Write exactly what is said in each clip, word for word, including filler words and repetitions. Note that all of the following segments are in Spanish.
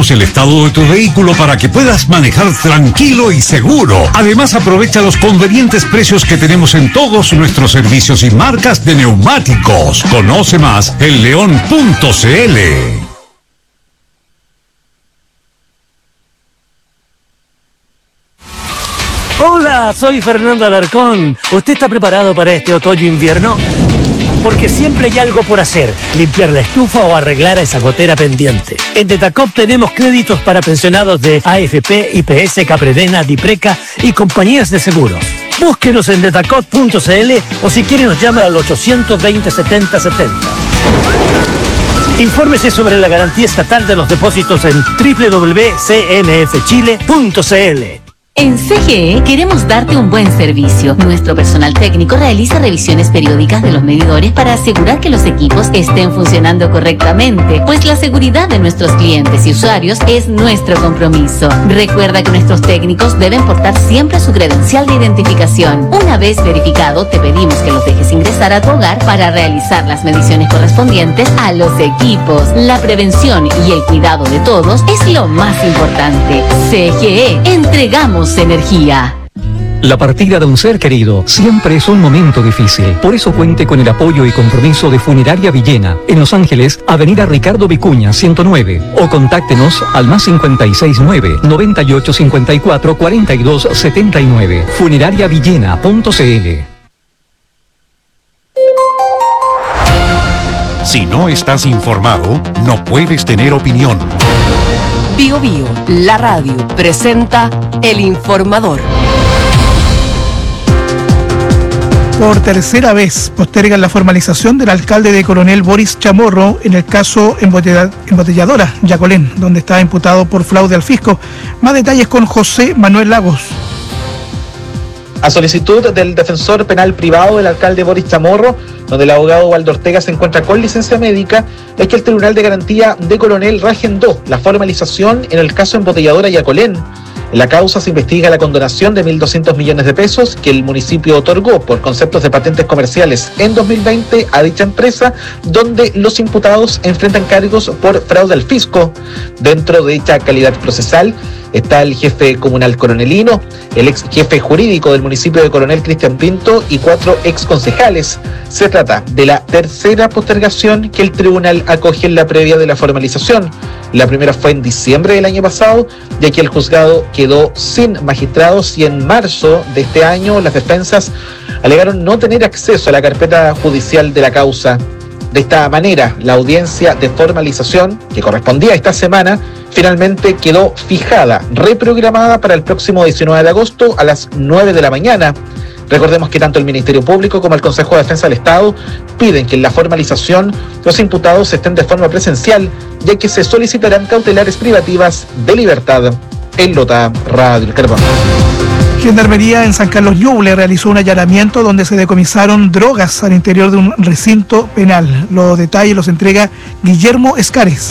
Revisamos el estado de tu vehículo para que puedas manejar tranquilo y seguro. Además, aprovecha los convenientes precios que tenemos en todos nuestros servicios y marcas de neumáticos. Conoce más en león punto c l. Hola, soy Fernando Alarcón. ¿Usted está preparado para este otoño-invierno? Porque siempre hay algo por hacer, limpiar la estufa o arreglar a esa gotera pendiente. En Detacop tenemos créditos para pensionados de A F P, I P S, Capredena, Dipreca y compañías de seguros. Búsquenos en detacop punto c l o si quiere nos llama al ochocientos veinte, setenta setenta. Infórmese sobre la garantía estatal de los depósitos en doble u doble u doble u punto c n f chile punto c l. En C G E queremos darte un buen servicio. Nuestro personal técnico realiza revisiones periódicas de los medidores para asegurar que los equipos estén funcionando correctamente, pues la seguridad de nuestros clientes y usuarios es nuestro compromiso. Recuerda que nuestros técnicos deben portar siempre su credencial de identificación. Una vez verificado, te pedimos que los dejes ingresar a tu hogar para realizar las mediciones correspondientes a los equipos. La prevención y el cuidado de todos es lo más importante. C G E, entregamos energía. La partida de un ser querido siempre es un momento difícil. Por eso cuente con el apoyo y compromiso de Funeraria Villena, en Los Ángeles, Avenida Ricardo Vicuña, ciento nueve. O contáctenos al más cincuenta y seis nueve, noventa y ocho cincuenta y cuatro, cuarenta y dos setenta y nueve. funeraria villena punto c l. Si no estás informado, no puedes tener opinión. Bio Bio, la radio, presenta El Informador. Por tercera vez postergan la formalización del alcalde de Coronel Boris Chamorro en el caso embotelladora Yacolén, donde está imputado por fraude al fisco. Más detalles con José Manuel Lagos. A solicitud del defensor penal privado del alcalde Boris Chamorro, donde el abogado Waldo Ortega se encuentra con licencia médica, es que el Tribunal de Garantía de Coronel reagendó la formalización en el caso embotelladora Yacolén. En la causa se investiga la condonación de mil doscientos millones de pesos que el municipio otorgó por conceptos de patentes comerciales en dos mil veinte a dicha empresa, donde los imputados enfrentan cargos por fraude al fisco. Dentro de dicha calidad procesal está el jefe comunal coronelino, el ex jefe jurídico del municipio de Coronel Cristian Pinto y cuatro ex concejales. Se trata de la tercera postergación que el tribunal acoge en la previa de la formalización. La primera fue en diciembre del año pasado, ya que el juzgado quedó sin magistrados, y en marzo de este año las defensas alegaron no tener acceso a la carpeta judicial de la causa. De esta manera, la audiencia de formalización, que correspondía esta semana, finalmente quedó fijada, reprogramada para el próximo diecinueve de agosto a las nueve de la mañana. Recordemos que tanto el Ministerio Público como el Consejo de Defensa del Estado piden que en la formalización los imputados estén de forma presencial, ya que se solicitarán cautelares privativas de libertad. En Lota, Radio El Carbón. Gendarmería en San Carlos Ñuble realizó un allanamiento donde se decomisaron drogas al interior de un recinto penal. Los detalles los entrega Guillermo Escares.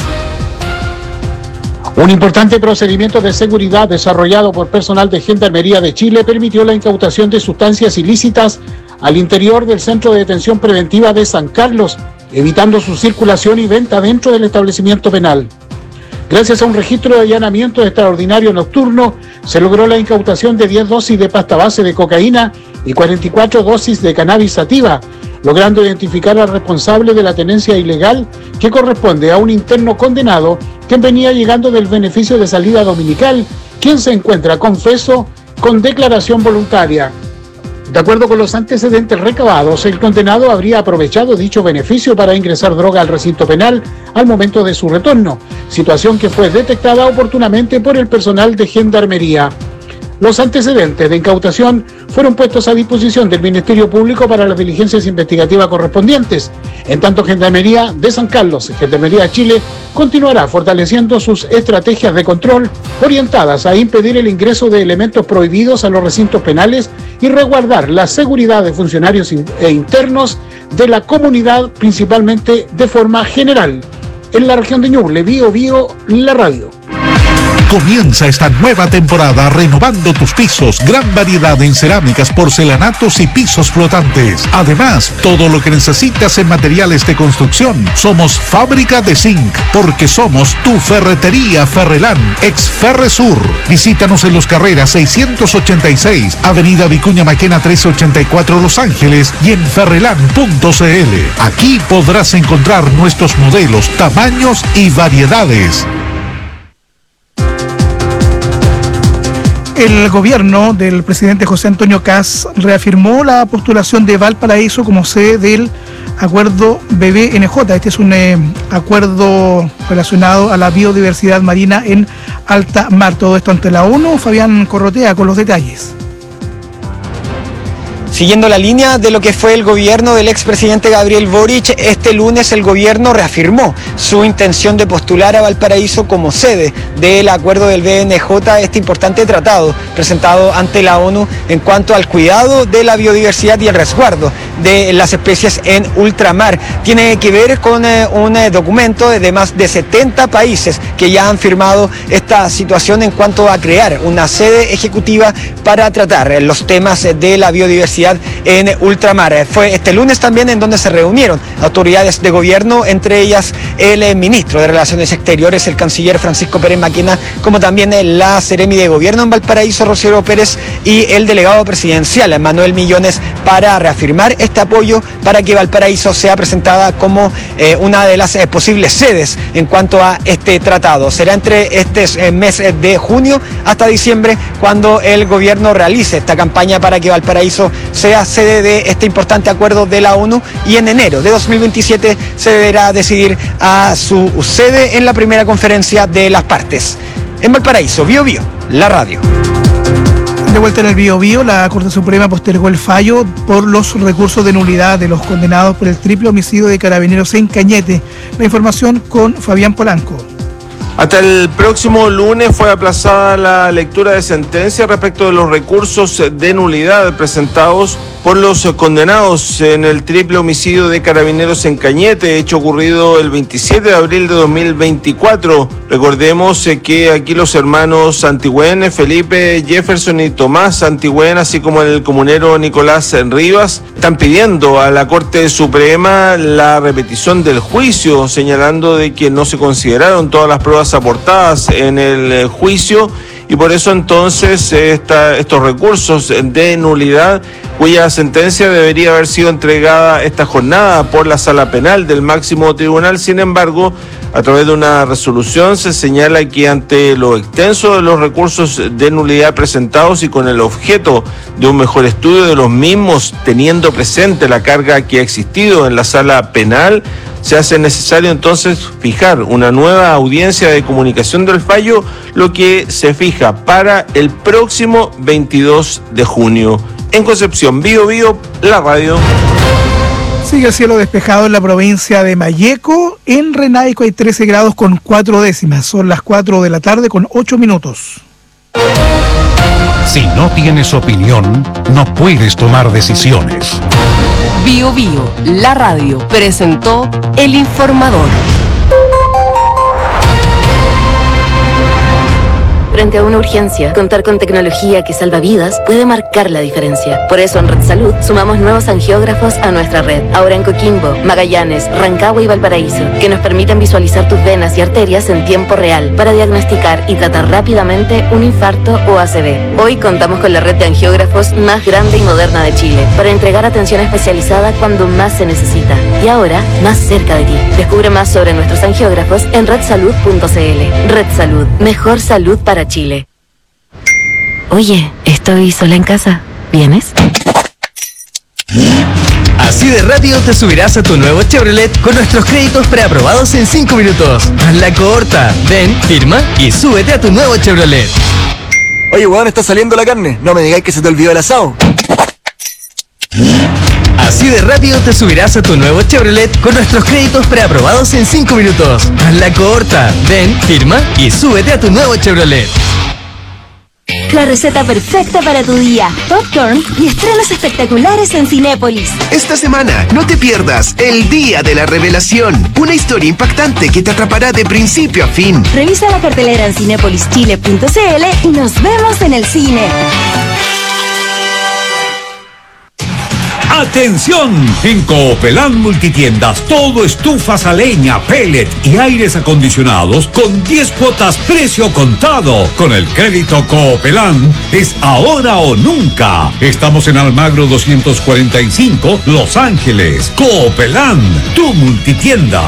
Un importante procedimiento de seguridad desarrollado por personal de Gendarmería de Chile permitió la incautación de sustancias ilícitas al interior del Centro de Detención Preventiva de San Carlos, evitando su circulación y venta dentro del establecimiento penal. Gracias a un registro de allanamiento extraordinario nocturno, se logró la incautación de diez dosis de pasta base de cocaína y cuarenta y cuatro dosis de cannabis sativa, logrando identificar al responsable de la tenencia ilegal, que corresponde a un interno condenado que venía llegando del beneficio de salida dominical, quien se encuentra confeso con declaración voluntaria. De acuerdo con los antecedentes recabados, el condenado habría aprovechado dicho beneficio para ingresar droga al recinto penal al momento de su retorno, situación que fue detectada oportunamente por el personal de Gendarmería. Los antecedentes de incautación fueron puestos a disposición del Ministerio Público para las diligencias investigativas correspondientes. En tanto, Gendarmería de San Carlos, Gendarmería Chile, continuará fortaleciendo sus estrategias de control orientadas a impedir el ingreso de elementos prohibidos a los recintos penales y resguardar la seguridad de funcionarios e internos de la comunidad, principalmente de forma general. En la región de Ñuble, Bio Bio, la radio. Comienza esta nueva temporada renovando tus pisos, gran variedad en cerámicas, porcelanatos y pisos flotantes. Además, todo lo que necesitas en materiales de construcción. Somos Fábrica de Zinc, porque somos tu ferretería Ferrelán, ex Ferresur. Visítanos en Los Carreras seiscientos ochenta y seis, Avenida Vicuña Maquena trescientos ochenta y cuatro, Los Ángeles, y en ferrelán punto c l. Aquí podrás encontrar nuestros modelos, tamaños y variedades. El gobierno del presidente José Antonio Kast reafirmó la postulación de Valparaíso como sede del acuerdo B B N J. Este es un eh, acuerdo relacionado a la biodiversidad marina en alta mar. Todo esto ante la ONU. Fabián Corrotea con los detalles. Siguiendo la línea de lo que fue el gobierno del expresidente Gabriel Boric, este lunes el gobierno reafirmó su intención de postular a Valparaíso como sede del acuerdo del B N J, este importante tratado presentado ante la ONU en cuanto al cuidado de la biodiversidad y el resguardo de las especies en ultramar. Tiene que ver con eh, un eh, documento de más de setenta países que ya han firmado esta situación en cuanto a crear una sede ejecutiva para tratar eh, los temas eh, de la biodiversidad en ultramar. Fue este lunes también en donde se reunieron autoridades de gobierno, entre ellas el eh, ministro de Relaciones Exteriores, el canciller Francisco Pérez Maquena, como también eh, la seremi de gobierno en Valparaíso, Rocío Pérez, y el delegado presidencial, Manuel Millones, para reafirmar este apoyo para que Valparaíso sea presentada como eh, una de las eh, posibles sedes en cuanto a este tratado. Será entre este eh, mes de junio hasta diciembre cuando el gobierno realice esta campaña para que Valparaíso sea sede de este importante acuerdo de la ONU, y en enero de dos mil veintisiete se deberá decidir a su sede en la primera conferencia de las partes. En Valparaíso, Bio Bio, la radio. De vuelta en el Bio Bio, la Corte Suprema postergó el fallo por los recursos de nulidad de los condenados por el triple homicidio de Carabineros en Cañete. La información con Fabián Polanco. Hasta el próximo lunes fue aplazada la lectura de sentencia respecto de los recursos de nulidad presentados por los condenados en el triple homicidio de Carabineros en Cañete, hecho ocurrido el veintisiete de abril de dos mil veinticuatro. Recordemos que aquí los hermanos Santigüen, Felipe, Jefferson y Tomás Santigüen, así como el comunero Nicolás Rivas, están pidiendo a la Corte Suprema la repetición del juicio, señalando de que no se consideraron todas las pruebas aportadas en el juicio, y por eso entonces esta, estos recursos de nulidad, cuya sentencia debería haber sido entregada esta jornada por la Sala Penal del máximo tribunal. Sin embargo, a través de una resolución se señala que ante lo extenso de los recursos de nulidad presentados y con el objeto de un mejor estudio de los mismos, teniendo presente la carga que ha existido en la Sala Penal, se hace necesario entonces fijar una nueva audiencia de comunicación del fallo, lo que se fija para el próximo veintidós de junio. En Concepción, Bio Bio, la radio. Sigue el cielo despejado en la provincia de Malleco. En Renaico hay trece grados con cuatro décimas. Son las cuatro de la tarde con ocho minutos. Si no tienes opinión, no puedes tomar decisiones. Bio Bio, la radio, presentó El Informador. Frente a una urgencia, contar con tecnología que salva vidas puede marcar la diferencia. Por eso en Red Salud sumamos nuevos angiógrafos a nuestra red, ahora en Coquimbo, Magallanes, Rancagua y Valparaíso, que nos permiten visualizar tus venas y arterias en tiempo real para diagnosticar y tratar rápidamente un infarto o A C V. Hoy contamos con la red de angiógrafos más grande y moderna de Chile para entregar atención especializada cuando más se necesita. Y ahora, más cerca de ti. Descubre más sobre nuestros angiógrafos en red salud punto c l. Red Salud, mejor salud para Chile. Oye, estoy sola en casa. ¿Vienes? Así de rápido te subirás a tu nuevo Chevrolet con nuestros créditos preaprobados en cinco minutos. Hazla corta. Ven, firma y súbete a tu nuevo Chevrolet. Oye, weón, está saliendo la carne. No me digáis que se te olvidó el asado. Así de rápido te subirás a tu nuevo Chevrolet con nuestros créditos preaprobados en cinco minutos. Hazla corta. Ven, firma y súbete a tu nuevo Chevrolet. La receta perfecta para tu día. Popcorn y estrenos espectaculares en Cinépolis. Esta semana, no te pierdas El Día de la Revelación. Una historia impactante que te atrapará de principio a fin. Revisa la cartelera en cinépolis chile punto c l y nos vemos en el cine. ¡Atención! En Coopelán Multitiendas, todo estufas a leña, pellet y aires acondicionados con diez cuotas precio contado. Con el crédito Coopelán es ahora o nunca. Estamos en Almagro doscientos cuarenta y cinco, Los Ángeles. Coopelán, tu multitienda.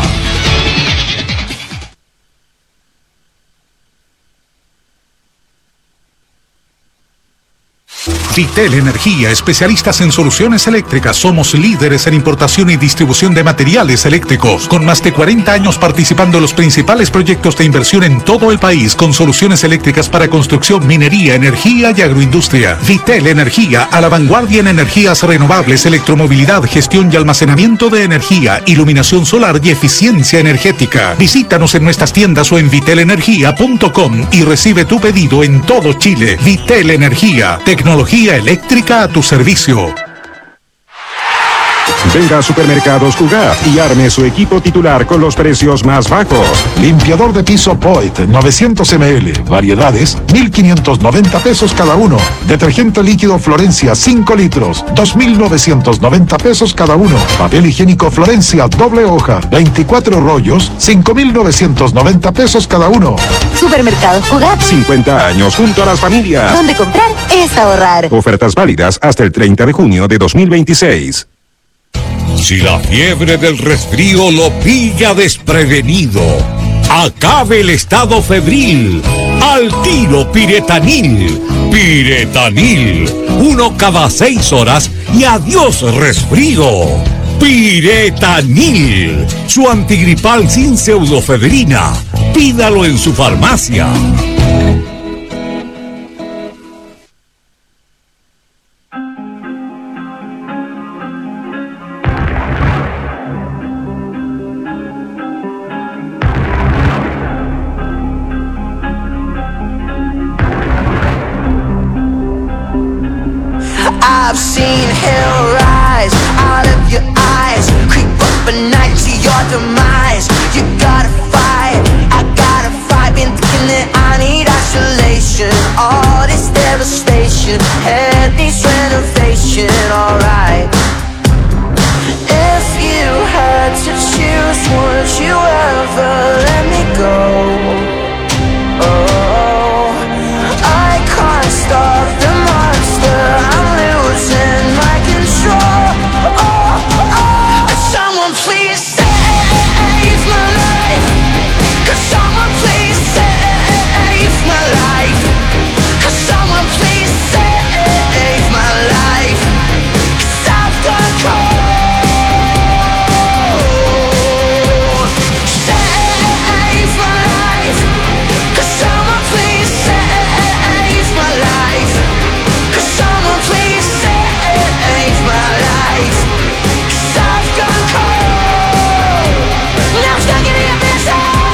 Vitel Energía, especialistas en soluciones eléctricas. Somos líderes en importación y distribución de materiales eléctricos, con más de cuarenta años participando en los principales proyectos de inversión en todo el país, con soluciones eléctricas para construcción, minería, energía y agroindustria. Vitel Energía, a la vanguardia en energías renovables, electromovilidad, gestión y almacenamiento de energía, iluminación solar y eficiencia energética. Visítanos en nuestras tiendas o en vitel energía punto com y recibe tu pedido en todo Chile. Vitel Energía, tecnología eléctrica a tu servicio. Venga a Supermercados Cugat y arme su equipo titular con los precios más bajos. Limpiador de piso Poet, novecientos mililitros, variedades, mil quinientos noventa pesos cada uno. Detergente líquido Florencia, cinco litros, dos mil novecientos noventa pesos cada uno. Papel higiénico Florencia, doble hoja, veinticuatro rollos, cinco mil novecientos noventa pesos cada uno. Supermercados Cugat. cincuenta años junto a las familias. Donde comprar es ahorrar. Ofertas válidas hasta el treinta de junio de dos mil veintiséis. Si la fiebre del resfrío lo pilla desprevenido, acabe el estado febril. Al tiro Piretanil. Piretanil. Uno cada seis horas y adiós resfrío. Piretanil. Su antigripal sin pseudofebrina. Pídalo en su farmacia. I've seen hell rise out of your eyes, creep up at night to your demise. You gotta fight, I gotta fight. Been thinking that I need isolation. All this devastation, had this renovation, alright. If you had to choose, would you ever let me go? Oh, I can't stop the monster, I'm losing my control. Oh, oh, someone please save my life. Could someone please save my life? Could someone please save my life? 'Cause I've gone cold. Save my life. Could someone please save my life? Could someone please save my life? 'Cause I've gone cold. Now I'm stuck in the abyss.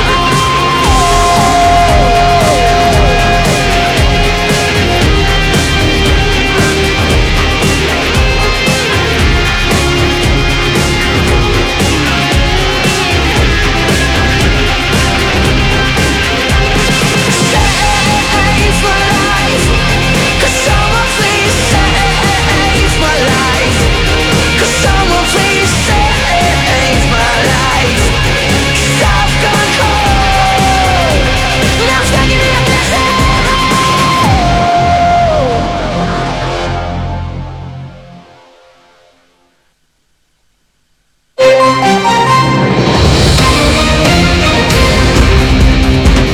Save my life. Could someone please save my life? Could someone please save my life? 'Cause I've gone cold. Now I'm stuck in the abyss.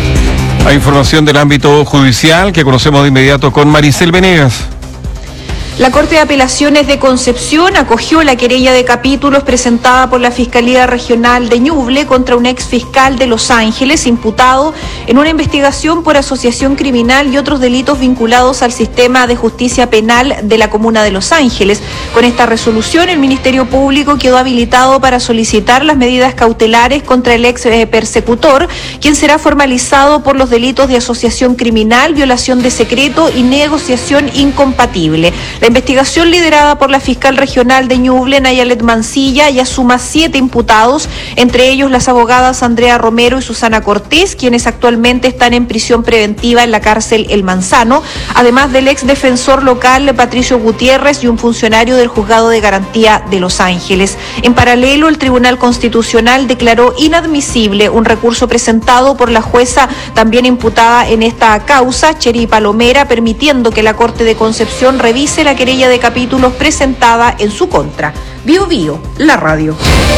Hay información del ámbito judicial que conocemos de inmediato con Maricel Venegas. La Corte de Apelaciones de Concepción acogió la querella de capítulos presentada por la Fiscalía Regional de Ñuble contra un ex fiscal de Los Ángeles imputado en una investigación por asociación criminal y otros delitos vinculados al sistema de justicia penal de la comuna de Los Ángeles. Con esta resolución, el Ministerio Público quedó habilitado para solicitar las medidas cautelares contra el ex eh, persecutor, quien será formalizado por los delitos de asociación criminal, violación de secreto y negociación incompatible. La investigación liderada por la fiscal regional de Ñuble, Nayalet Mancilla, ya suma siete imputados, entre ellos las abogadas Andrea Romero y Susana Cortés, quienes actualmente están en prisión preventiva en la cárcel El Manzano, además del ex defensor local Patricio Gutiérrez y un funcionario del Juzgado de Garantía de Los Ángeles. En paralelo, el Tribunal Constitucional declaró inadmisible un recurso presentado por la jueza también imputada en esta causa, Cheri Palomera, permitiendo que la Corte de Concepción revise la querella de capítulos presentada en su contra. Bio Bio, la radio.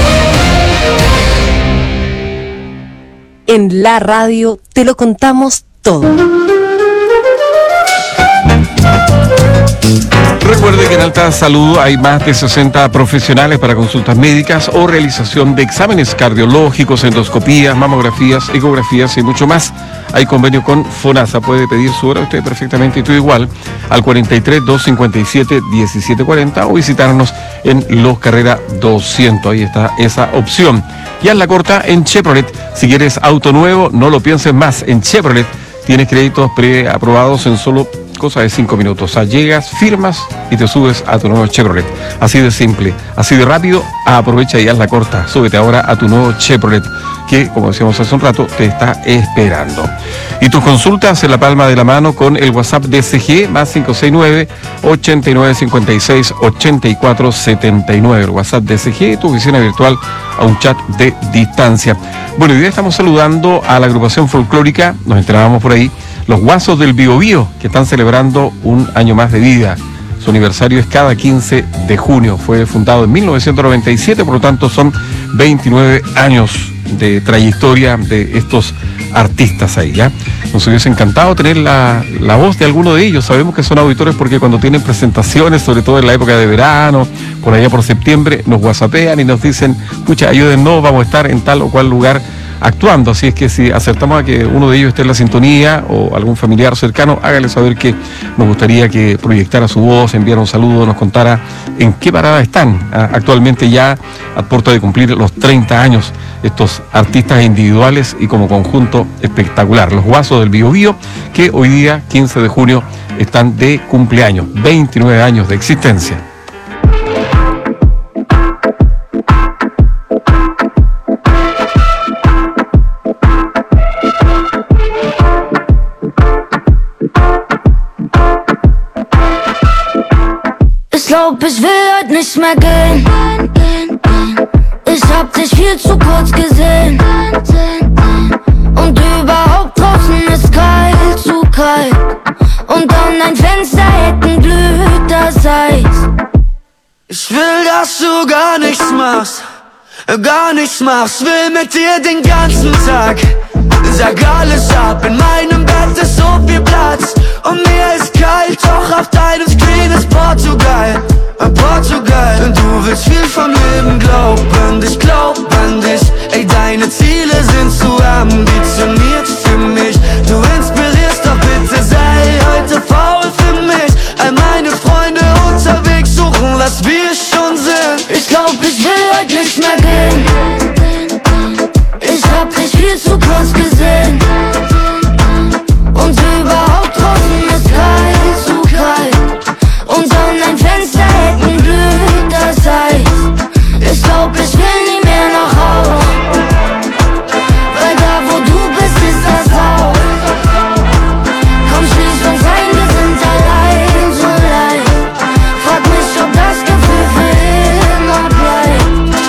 En la radio te lo contamos todo. Recuerde que en Alta Salud hay más de sesenta profesionales para consultas médicas o realización de exámenes cardiológicos, endoscopías, mamografías, ecografías y mucho más. Hay convenio con FONASA. Puede pedir su hora usted perfectamente y tú igual al cuarenta y tres, doscientos cincuenta y siete, diecisiete cuarenta o visitarnos en Los Carrera doscientos. Ahí está esa opción. Y en la corta en Chevrolet. Si quieres auto nuevo, no lo pienses más. En Chevrolet tienes créditos preaprobados en solo cosa de cinco minutos. O sea, llegas, firmas y te subes a tu nuevo Chevrolet. Así de simple, así de rápido. Aprovecha y haz la corta. Súbete ahora a tu nuevo Chevrolet, que, como decíamos hace un rato, te está esperando. Y tus consultas en la palma de la mano con el WhatsApp de C G, más cinco seis nueve, ochenta y nueve cincuenta y seis, ochenta y cuatro setenta y nueve. El WhatsApp de C G, tu oficina virtual a un chat de distancia. Bueno, hoy día estamos saludando a la agrupación folclórica, nos enterábamos por ahí, Los Guasos del Biobío, que están celebrando un año más de vida. Su aniversario es cada quince de junio. Fue fundado en mil novecientos noventa y siete, por lo tanto son veintinueve años de trayectoria de estos artistas ahí, ¿ya? Nos hubiese encantado tener la, la voz de alguno de ellos. Sabemos que son auditores porque cuando tienen presentaciones, sobre todo en la época de verano, por allá por septiembre, nos whatsappean y nos dicen, pucha, ayúdennos, vamos a estar en tal o cual lugar actuando. Así es que si acertamos a que uno de ellos esté en la sintonía o algún familiar cercano, hágale saber que nos gustaría que proyectara su voz, enviara un saludo, nos contara en qué parada están actualmente, ya a puerto de cumplir los treinta años estos artistas individuales y como conjunto espectacular, Los Guasos del Biobío, que hoy día quince de junio están de cumpleaños, veintinueve años de existencia. Ich glaub, ich will heute nicht mehr gehen. Ich hab dich viel zu kurz gesehen. Und überhaupt draußen ist kalt, zu kalt. Und an dein Fenster hätten blüht das Eis. Ich will, dass du gar nichts machst, gar nichts machst. Will mit dir den ganzen Tag. Sag alles ab, in meinem Bett ist so viel Platz. Und mir ist kalt, doch auf deinem Screen ist Portugal, Portugal. Und du willst viel vom Leben glauben, ich glaub an dich. Ey, deine Ziele sind zu ambitioniert für mich. Du inspirierst, doch bitte sei heute faul für mich. All meine Freunde unterwegs suchen, was wir schon sind. Ich glaub, ich will heute nicht mehr gehen. Ich hab dich viel zu kurz gesehen. Und überhaupt draußen ist kalt, zu kalt. Und an dein Fenster hätten blüht das Eis. Ich glaub, ich will nie mehr nach Haus. Weil da, wo du bist, ist das Haus. Komm, schließ uns ein, wir sind allein, so leicht. Frag mich, ob das Gefühl für immer bleibt.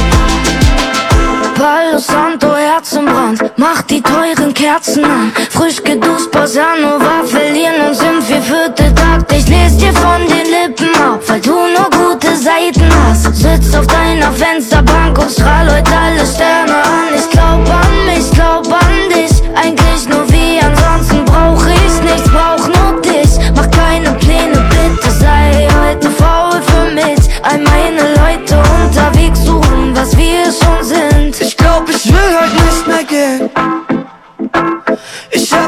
Palo Santo, Herzenbrand, mach die teuren Kerzen an. Frisch geduscht, Bossa Nova, verlieren uns im vierviertel Takt. Ich les dir von den Lippen ab, weil du nur gute Seiten hast. Sitz auf deiner Fensterbank und strahl heute alle Sterne an. Ich glaub an mich, glaub an dich, eigentlich nur wie, ansonsten brauch ich nichts, brauch nur dich. Mach keine Pläne, bitte sei heute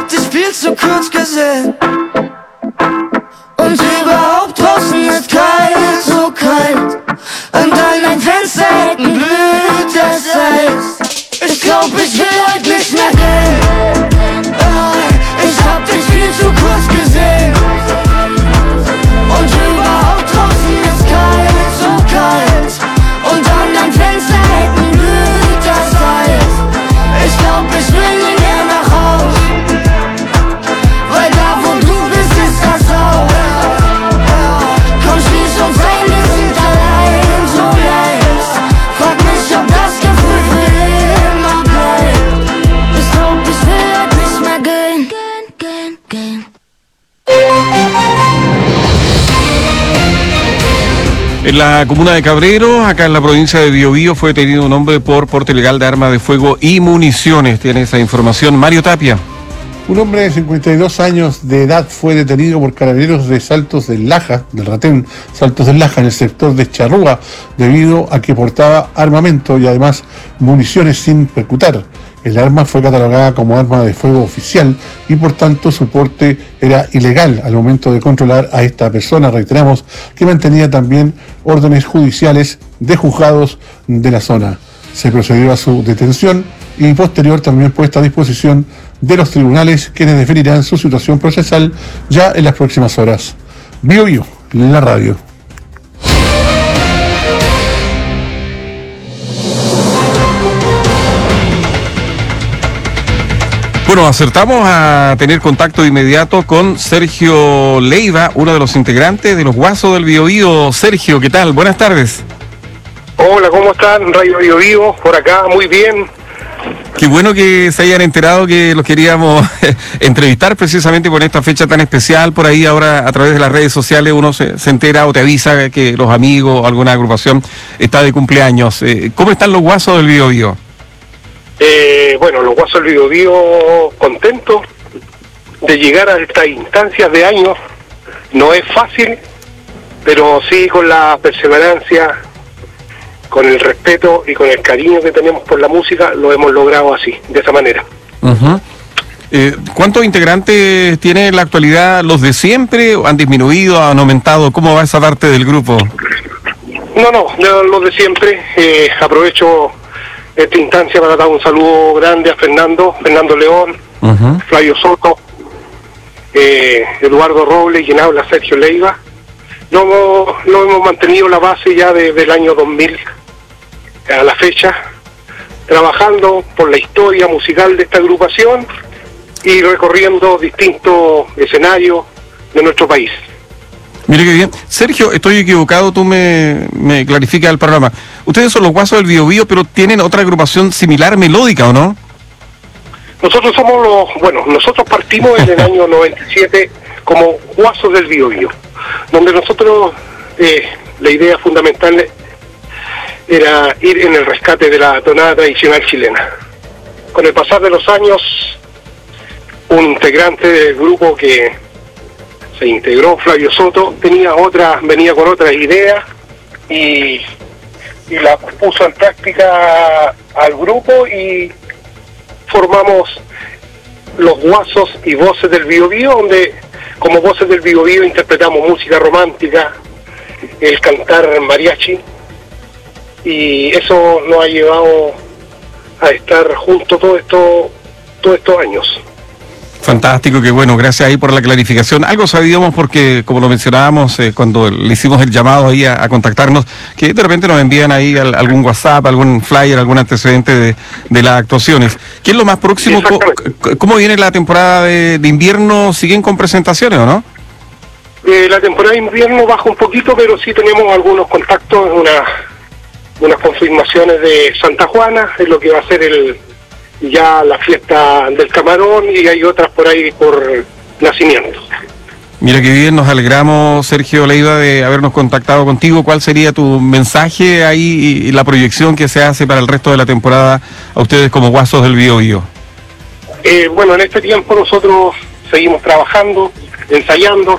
hab dich viel zu kurz gesehen. Und überhaupt draußen ist kalt, so kalt. Und an dein Fensterhecken blüht das Eis. Ich glaub, ich will heute nicht mehr gehen. Oh, ich hab dich viel zu kurz gesehen. Und überhaupt draußen ist kalt, so kalt. Und an dein Fensterhecken blüht das Eis. Ich glaub, ich will nie mehr nach Haus. Weil da, wo du bist, ist das Haus. Komm, schließ uns ein, wir sind allein, so leicht. Frag mich, ob das Gefühl für immer bleibt. Ich glaub, ich will halt nicht mehr gehen. Gehen, gehen, gehen. En la comuna de Cabrero, acá en la provincia de Biobío, fue detenido un hombre por porte ilegal de armas de fuego y municiones. Tiene esa información Mario Tapia. Un hombre de cincuenta y dos años de edad fue detenido por carabineros de Saltos del Laja, del Ratén, Saltos del Laja, en el sector de Charrúa, debido a que portaba armamento y además municiones sin percutar. El arma fue catalogada como arma de fuego oficial y por tanto su porte era ilegal al momento de controlar a esta persona. Reiteramos que mantenía también órdenes judiciales de juzgados de la zona. Se procedió a su detención y posterior también puesta a disposición de los tribunales, quienes definirán su situación procesal ya en las próximas horas. Bio Bio, en la radio. Bueno, acertamos a tener contacto inmediato con Sergio Leiva, uno de los integrantes de los Guasos del Biobío. Sergio, ¿qué tal? Buenas tardes. Hola, ¿cómo están? Radio Biobío, por acá, muy bien. Qué bueno que se hayan enterado que los queríamos entrevistar precisamente por esta fecha tan especial. Por ahí ahora a través de las redes sociales uno se, se entera o te avisa que los amigos o alguna agrupación está de cumpleaños. Eh, ¿Cómo están los Guasos del Biobío? Eh, bueno, los Guasos del Biobío contentos de llegar a estas instancias de años. No es fácil, pero sí con la perseverancia, con el respeto y con el cariño que tenemos por la música, lo hemos logrado así, de esa manera. Uh-huh. eh, ¿Cuántos integrantes tiene en la actualidad? ¿Los de siempre? ¿Han disminuido? ¿Han aumentado? ¿Cómo va esa parte del grupo? No, no, los de siempre. Eh, aprovecho esta instancia para dar un saludo grande a Fernando, Fernando León, uh-huh. Flavio Soto, eh, Eduardo Robles, quien habla, Sergio Leiva. No, no hemos mantenido la base ya desde el año dos mil a la fecha, trabajando por la historia musical de esta agrupación y recorriendo distintos escenarios de nuestro país. Mire qué bien. Sergio, estoy equivocado, tú me, me clarificas el programa. Ustedes son los Guasos del Biobío, pero tienen otra agrupación similar, melódica, ¿o no? Nosotros somos los, bueno, nosotros partimos en el año noventa y siete como Guasos del Biobío, donde nosotros, eh, la idea fundamental era ir en el rescate de la tonada tradicional chilena. Con el pasar de los años, un integrante del grupo que se integró, Flavio Soto, tenía otra, venía con otras ideas y, y la puso en práctica al grupo y formamos los Guasos y Voces del Biobío, donde como Voces del Biobío interpretamos música romántica, el cantar mariachi, y eso nos ha llevado a estar juntos todo esto, todos estos años. Fantástico, que bueno, gracias ahí por la clarificación. Algo sabíamos porque, como lo mencionábamos, eh, cuando le hicimos el llamado ahí a, a contactarnos, que de repente nos envían ahí al, algún WhatsApp, algún flyer, algún antecedente de, de las actuaciones. ¿Qué es lo más próximo? ¿Cómo, ¿Cómo viene la temporada de, de invierno? ¿Siguen con presentaciones o no? Eh, la temporada de invierno baja un poquito, pero sí tenemos algunos contactos, una, unas confirmaciones de Santa Juana, es lo que va a ser el ya la fiesta del camarón, y hay otras por ahí por nacimiento. Mira qué bien, nos alegramos, Sergio Leiva, de habernos contactado contigo. ¿Cuál sería tu mensaje ahí y la proyección que se hace para el resto de la temporada a ustedes como Guasos del Biobío? Eh, bueno, en este tiempo nosotros seguimos trabajando, ensayando,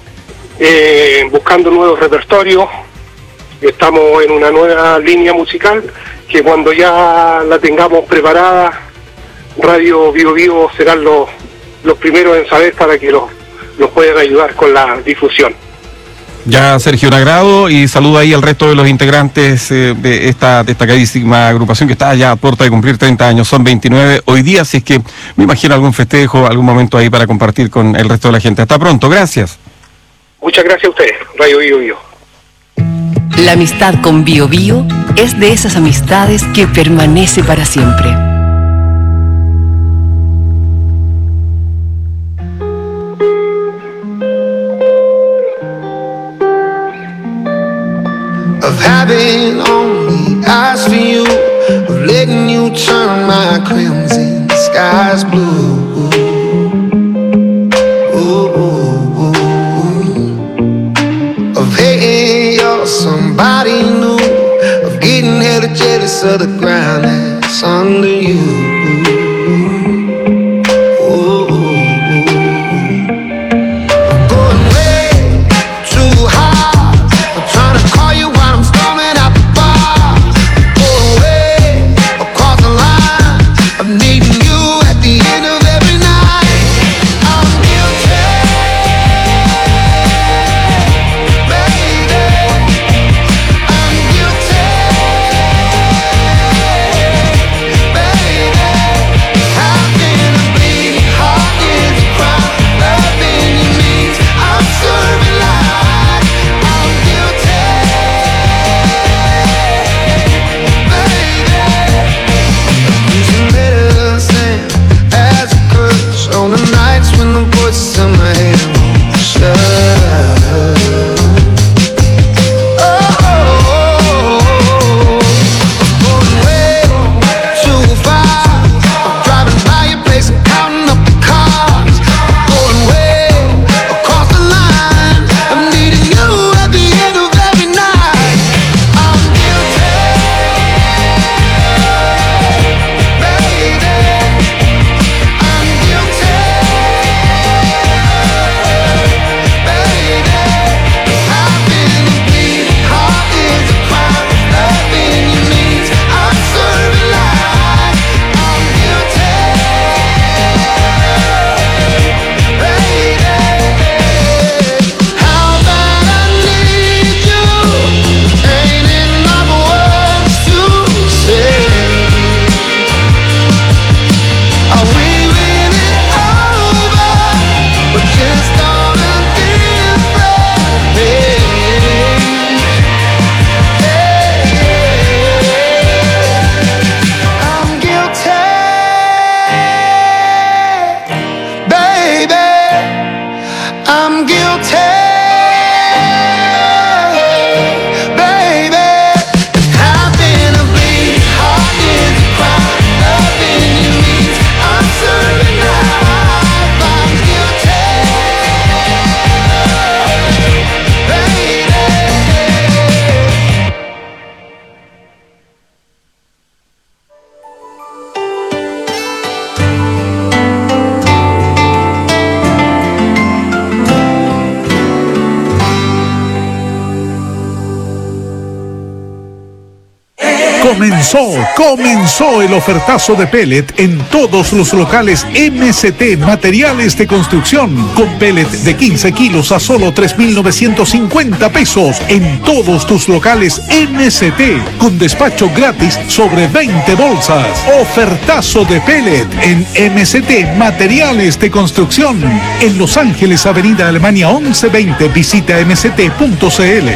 eh, buscando nuevos repertorios. Estamos en una nueva línea musical que cuando ya la tengamos preparada, Radio Biobío serán los, los primeros en saber para que los, los puedan ayudar con la difusión. Ya, Sergio, un agrado y saluda ahí al resto de los integrantes eh, de esta destacadísima agrupación que está ya a puerta de cumplir treinta años, son veintinueve hoy día, así es que me imagino algún festejo, algún momento ahí para compartir con el resto de la gente. Hasta pronto, gracias. Muchas gracias a ustedes, Radio Bio Bio. La amistad con Bio Bio es de esas amistades que permanece para siempre. Of having only eyes for you, of letting you turn my crimson skies blue. Ooh, ooh, ooh. Of hating you're somebody new, of getting hella jealous of the ground that's under you. Comenzó, comenzó el ofertazo de pellet en todos los locales M C T Materiales de Construcción, con pellet de quince kilos a solo tres mil novecientos cincuenta pesos en todos tus locales M C T, con despacho gratis sobre veinte bolsas. Ofertazo de pellet en M C T Materiales de Construcción, en Los Ángeles, Avenida Alemania once veinte, visita m c t punto c l.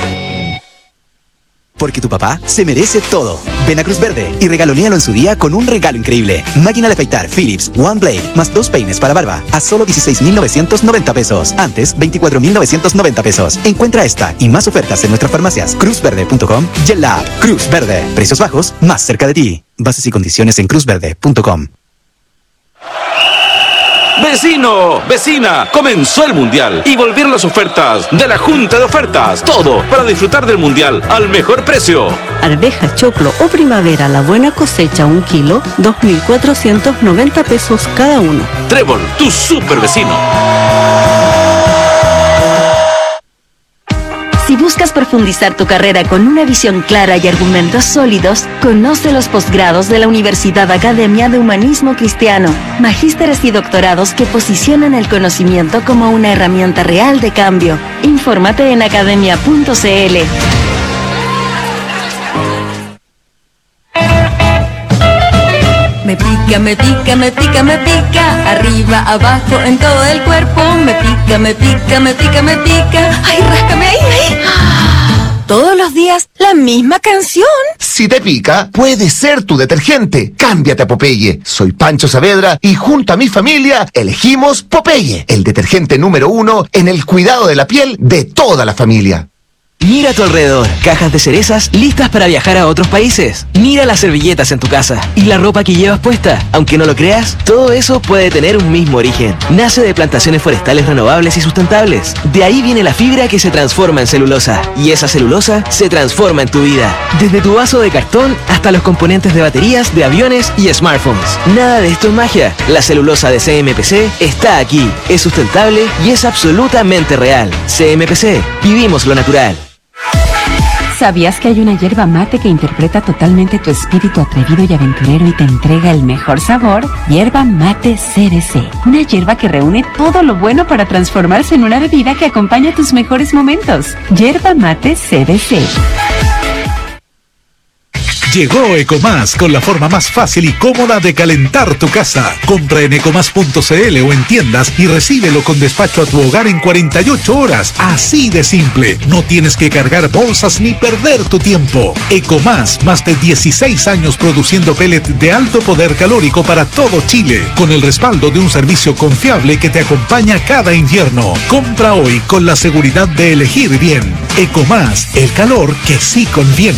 Porque tu papá se merece todo. Ven a Cruz Verde y regalonéalo en su día con un regalo increíble. Máquina de afeitar Philips One Blade más dos peines para barba a solo dieciséis mil novecientos noventa pesos. Antes, veinticuatro mil novecientos noventa pesos. Encuentra esta y más ofertas en nuestras farmacias cruz verde punto com y en la app Cruz Verde. Precios bajos, más cerca de ti. Bases y condiciones en cruz verde punto com. Vecino, vecina, comenzó el Mundial y volvieron las ofertas de la Junta de Ofertas. Todo para disfrutar del Mundial al mejor precio. Arveja, choclo o primavera, la buena cosecha, un kilo, dos mil cuatrocientos noventa pesos cada uno. Trébol, tu super vecino. Si buscas buscas profundizar tu carrera con una visión clara y argumentos sólidos, conoce los posgrados de la Universidad Academia de Humanismo Cristiano, magísteres y doctorados que posicionan el conocimiento como una herramienta real de cambio. Infórmate en academia punto c l. Me pica, me pica, me pica, me pica, arriba, abajo, en todo el cuerpo. Me pica, me pica, me pica, me pica. Ay, ráscame ahí, ahí. Todos los días, la misma canción. Si te pica, puede ser tu detergente. Cámbiate a Popeye. Soy Pancho Saavedra y junto a mi familia elegimos Popeye, el detergente número uno en el cuidado de la piel de toda la familia. Mira a tu alrededor, cajas de cerezas listas para viajar a otros países. Mira las servilletas en tu casa y la ropa que llevas puesta. Aunque no lo creas, todo eso puede tener un mismo origen. Nace de plantaciones forestales renovables y sustentables. De ahí viene la fibra que se transforma en celulosa. Y esa celulosa se transforma en tu vida. Desde tu vaso de cartón hasta los componentes de baterías, de aviones y smartphones. Nada de esto es magia. La celulosa de C M P C está aquí. Es sustentable y es absolutamente real. C M P C. Vivimos lo natural. ¿Sabías que hay una hierba mate que interpreta totalmente tu espíritu atrevido y aventurero y te entrega el mejor sabor? Hierba mate C B C. Una hierba que reúne todo lo bueno para transformarse en una bebida que acompaña tus mejores momentos. Hierba mate C B C. Llegó Ecomás con la forma más fácil y cómoda de calentar tu casa. Compra en ecomás punto c l o en tiendas y recíbelo con despacho a tu hogar en cuarenta y ocho horas. Así de simple. No tienes que cargar bolsas ni perder tu tiempo. Ecomás, más de dieciséis años produciendo pellet de alto poder calórico para todo Chile, con el respaldo de un servicio confiable que te acompaña cada invierno. Compra hoy con la seguridad de elegir bien. Ecomás, el calor que sí conviene.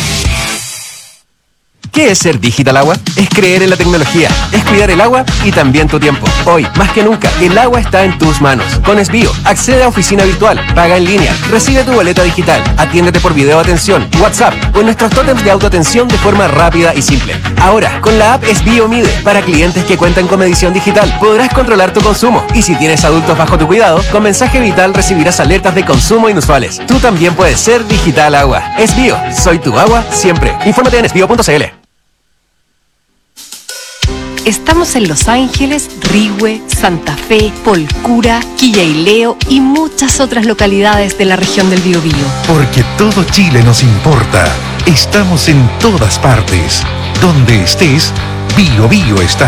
¿Qué es ser Digital Agua? Es creer en la tecnología, es cuidar el agua y también tu tiempo. Hoy, más que nunca, el agua está en tus manos. Con Esbio, accede a oficina virtual, paga en línea, recibe tu boleta digital, atiéndete por video atención, WhatsApp o en nuestros tótems de autoatención de forma rápida y simple. Ahora, con la app Esbio Mide, para clientes que cuentan con medición digital, podrás controlar tu consumo. Y si tienes adultos bajo tu cuidado, con mensaje vital recibirás alertas de consumo inusuales. Tú también puedes ser Digital Agua. Esbio, soy tu agua siempre. Infórmate en esbio punto c l. Estamos en Los Ángeles, Rigüe, Santa Fe, Polcura, Quillaileo y muchas otras localidades de la región del Biobío. Porque todo Chile nos importa. Estamos en todas partes. Donde estés, Biobío está.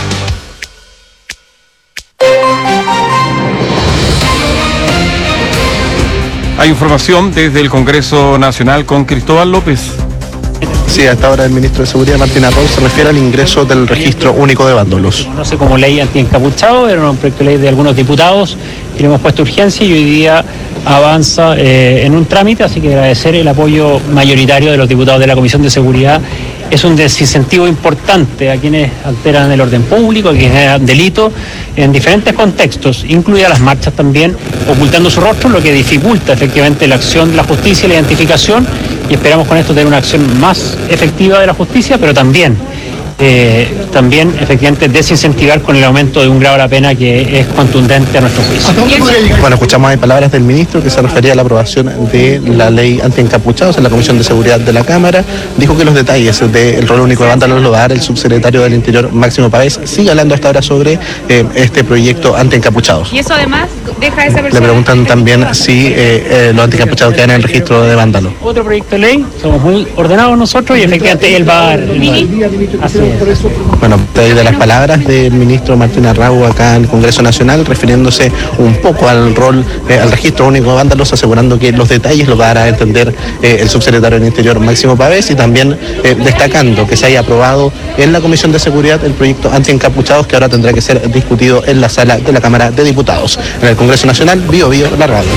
Hay información desde el Congreso Nacional con Cristóbal López. Sí, hasta ahora el ministro de Seguridad, Martín Arroyo, se refiere al ingreso del registro único de vándalos. No sé cómo ley anti-encapuchado, era un proyecto de ley de algunos diputados que le hemos puesto urgencia y hoy día avanza eh, en un trámite, así que agradecer el apoyo mayoritario de los diputados de la Comisión de Seguridad. Es un desincentivo importante a quienes alteran el orden público, a quienes generan delito en diferentes contextos, incluidas las marchas también, ocultando su rostro, lo que dificulta efectivamente la acción de la justicia y la identificación, y esperamos con esto tener una acción más efectiva de la justicia, pero también Eh, también efectivamente desincentivar con el aumento de un grado de la pena que es contundente a nuestro juicio. Bueno, escuchamos ahí palabras del ministro que se refería a la aprobación de la ley anti-encapuchados en la Comisión de Seguridad de la Cámara. Dijo que los detalles del rol único de vándalos lo va a dar el subsecretario del Interior, Máximo Páez. Sigue hablando hasta ahora sobre eh, este proyecto anti-encapuchados. Y eso además deja a esa persona... Le preguntan también si eh, eh, los anti-encapuchados quedan en el registro de vándalos. Otro proyecto de ley, somos muy ordenados nosotros y efectivamente él va a dar... Así es. Bueno, de las palabras del ministro Martín Arrau acá en el Congreso Nacional, refiriéndose un poco al rol, eh, al registro único de vándalos, asegurando que los detalles los va a dar a entender eh, el subsecretario del Interior, Máximo Páez, y también eh, destacando que se haya aprobado en la Comisión de Seguridad el proyecto anti-encapuchados, que ahora tendrá que ser discutido en la sala de la Cámara de Diputados. En el Congreso Nacional, Bio Bio, la radio.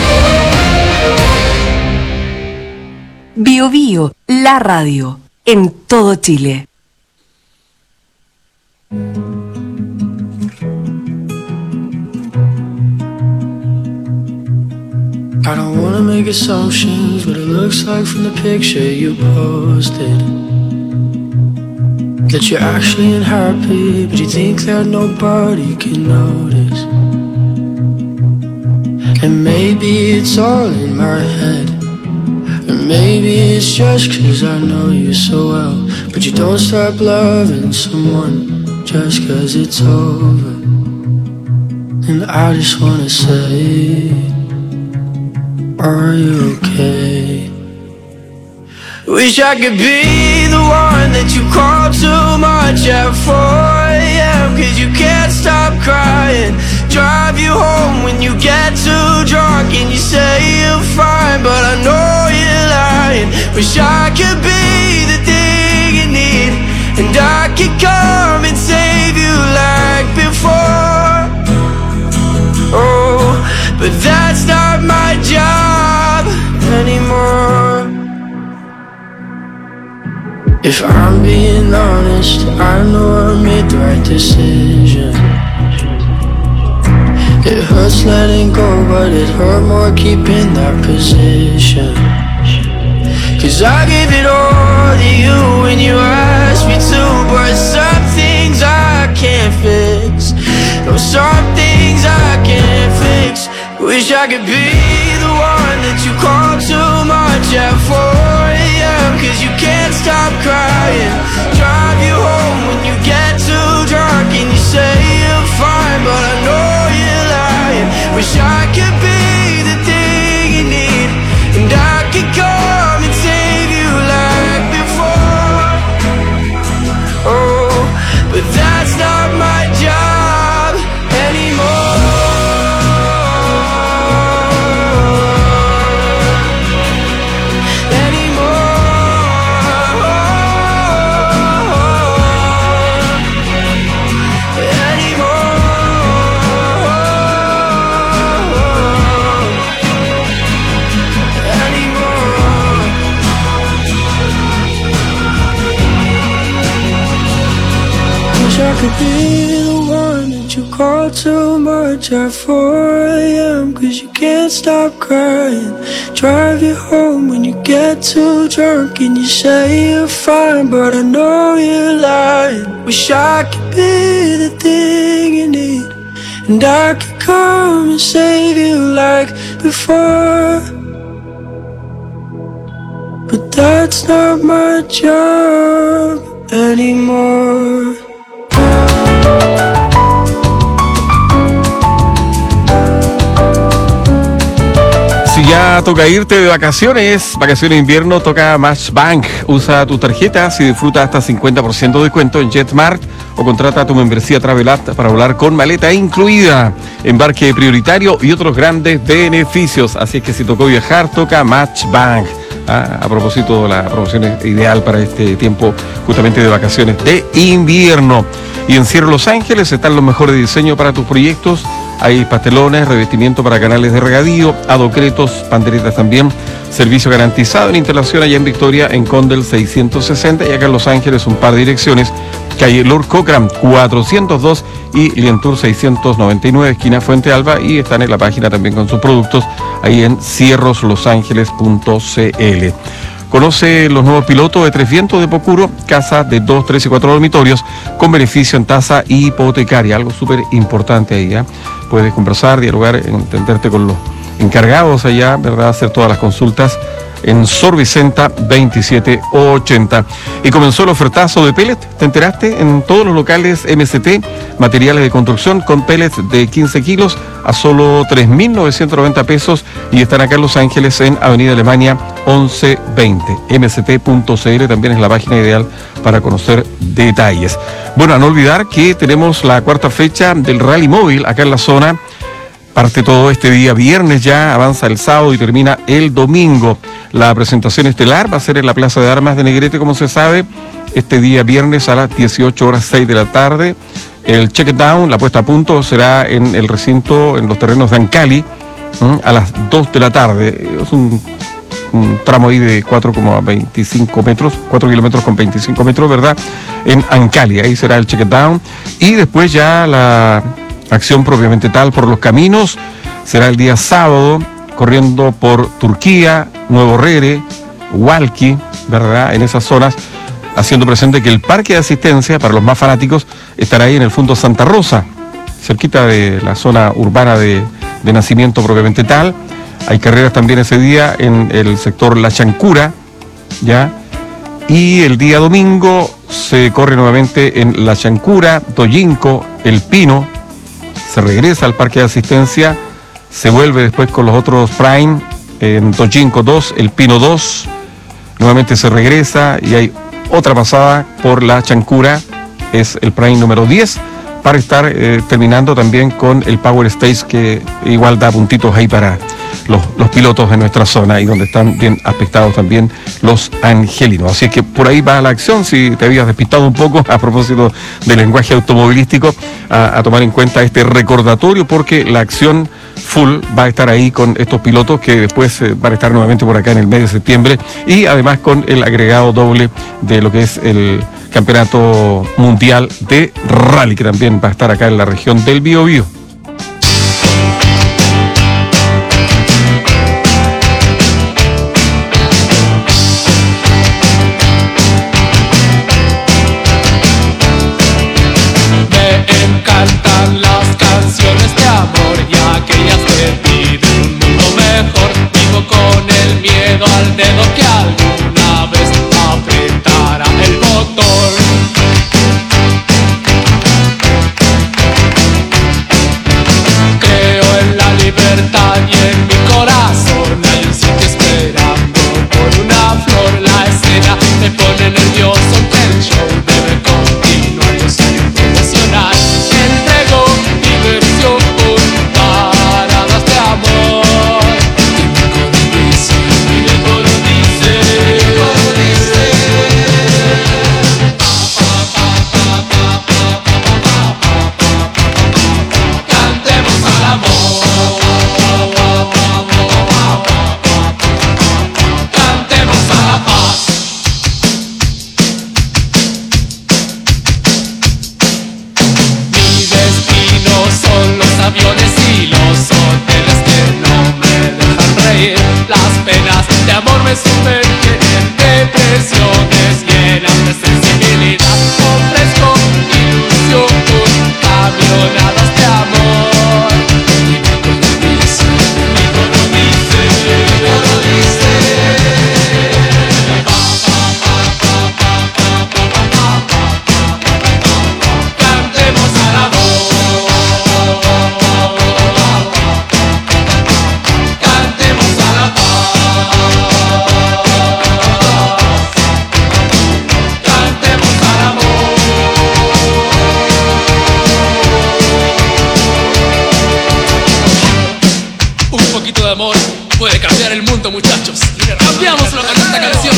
Bio Bio, la radio, en todo Chile. I don't wanna make assumptions, but it looks like from the picture you posted that you're actually unhappy, but you think that nobody can notice. And maybe it's all in my head, maybe it's just cause I know you so well. But you don't stop loving someone just cause it's over. And I just wanna say, are you okay? Wish I could be the one that you call too much at four a.m. Cause you can't stop crying. Drive you home when you get too drunk and you say you're fine, but I know you're lying. Wish I could be the thing you need, and I could come and save you like before. Oh, but that's not my job anymore. If I'm being honest, I know I made the right decision. It hurts letting go, but it hurt more keeping that position. Cause I gave it all to you when you asked me to, but some things I can't fix. No, some things I can't fix. Wish I could be the one that you call too much at four a.m. Cause you can't stop crying. Drive you home when you get too drunk and you say you're fine, but I know you're lying. Wish I could be the thing you need, and I could come and save you like before. Oh, but that's not my job anymore. I could be the one that you call too much at four a.m. Cause you can't stop crying. Drive you home when you get too drunk and you say you're fine, but I know you're lying. Wish I could be the thing you need, and I could come and save you like before. But that's not my job anymore. Si ya toca irte de vacaciones, vacaciones de invierno, toca Match Bank. Usa tus tarjetas y disfruta hasta cincuenta por ciento de descuento en JetSmart o contrata tu membresía Travelat para volar con maleta incluida, embarque prioritario y otros grandes beneficios. Así es que si tocó viajar, toca Match Bank. Ah, a propósito, la promoción es ideal para este tiempo justamente de vacaciones de invierno. Y en Cierre Los Ángeles están los mejores diseños para tus proyectos. Hay pastelones, revestimiento para canales de regadío, adocretos, panderetas también. Servicio garantizado en instalación allá en Victoria, en Condell seiscientos sesenta, y acá en Los Ángeles un par de direcciones. Calle Lord Cochran cuatrocientos dos y Lientour seiscientos noventa y nueve, esquina Fuente Alba, y están en la página también con sus productos ahí en cierros los ángeles punto c l. Conoce los nuevos pilotos de Tres Vientos de Pocuro, casas de dos, tres y cuatro dormitorios con beneficio en tasa hipotecaria, algo súper importante ahí, ¿eh? Puedes conversar, dialogar, entenderte con los encargados allá, ¿verdad? Hacer todas las consultas en Sor Vicenta veintisiete ochenta. Y comenzó el ofertazo de pellet, ¿te enteraste? En todos los locales M C T, materiales de construcción con pellets de quince kilos a solo tres mil novecientos noventa pesos, y están acá en Los Ángeles en Avenida Alemania once veinte. m c t punto c l también es la página ideal para conocer detalles. Bueno, a no olvidar que tenemos la cuarta fecha del Rally Móvil acá en la zona. Parte todo este día viernes ya, avanza el sábado y termina el domingo. La presentación estelar va a ser en la Plaza de Armas de Negrete, como se sabe, este día viernes a las dieciocho horas seis de la tarde. El check down, la puesta a punto, será en el recinto, en los terrenos de Ancali, ¿m? a las dos de la tarde. Es un, un tramo ahí de cuatro coma veinticinco metros, cuatro kilómetros con veinticinco metros, ¿verdad? En Ancali, ahí será el check down. Y después ya la acción propiamente tal por los caminos será el día sábado, corriendo por Turquía, Nuevo Rere, Hualqui, ¿verdad? En esas zonas, haciendo presente que el parque de asistencia para los más fanáticos estará ahí en el Fundo Santa Rosa, cerquita de la zona urbana de, de nacimiento propiamente tal. Hay carreras también ese día en el sector La Chancura, ¿ya? Y el día domingo se corre nuevamente en La Chancura, Toyinco, El Pino, se regresa al parque de asistencia, se vuelve después con los otros Prime, en Toyinco dos, El Pino dos, nuevamente se regresa y hay otra pasada por La Chancura, es el Prime número diez, para estar eh, terminando también con el Power Stage, que igual da puntitos ahí para los, los pilotos en nuestra zona y donde están bien aspectados también los angelinos. Así es que por ahí va la acción, si te habías despistado un poco a propósito del lenguaje automovilístico, a, a tomar en cuenta este recordatorio, porque la acción full va a estar ahí con estos pilotos que después eh, van a estar nuevamente por acá en el mes de septiembre, y además con el agregado doble de lo que es el Campeonato Mundial de Rally, que también va a estar acá en la región del Biobío. Me encantan las canciones de amor y aquellas que piden un mundo mejor. Vivo con el miedo al dedo que alguna vez apretará el botón. Creo en la libertad y en mi corazón hay un sitio esperando por una flor. La escena me pone nervioso, que el show debe continuar. Yo soy un profesional, entrego diversión por paradas de amor. Y mi coro dice, y mi coro dice, y mi coro dice. Cantemos al amor, cantemos a la paz. Mi destino son los aviones y los hoteles que no me dejan reír. Las penas de amor me sumergen en depresiones llenas de sensibilidad. Ofrezco ilusión con camionadas de amor. Y mi coro dice, mi coro dice, mi coro dice. Cantemos al amor, cantemos a la paz, cantemos al amor. Un poquito de amor puede cambiar el mundo, muchachos. Cambiámoslo con esta canción.